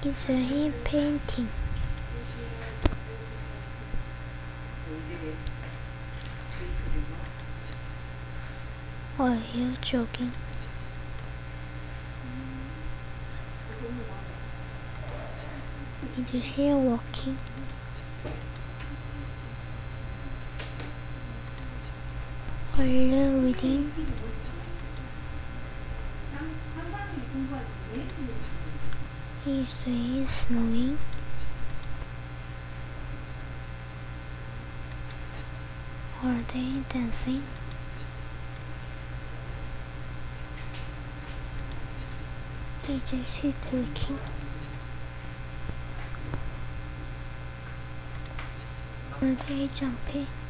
Is he painting? Are you joking? Did you hear walking? Are you reading? Is it snowing? Are they dancing? Is she talking? Are they jumping?